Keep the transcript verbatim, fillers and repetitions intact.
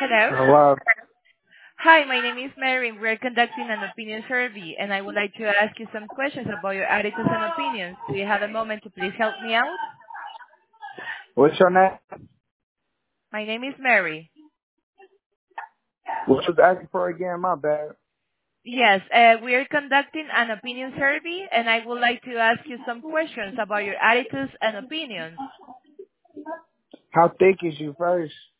Hello. Hello. Hi, my name is Mary. We're conducting an opinion survey, and I would like to ask you some questions about your attitudes and opinions. Do you have a moment to please help me out? What's your name? My name is Mary. What was asking for again? My bad. Yes, uh, we are conducting an opinion survey, and I would like to ask you some questions about your attitudes and opinions. How thick is you first?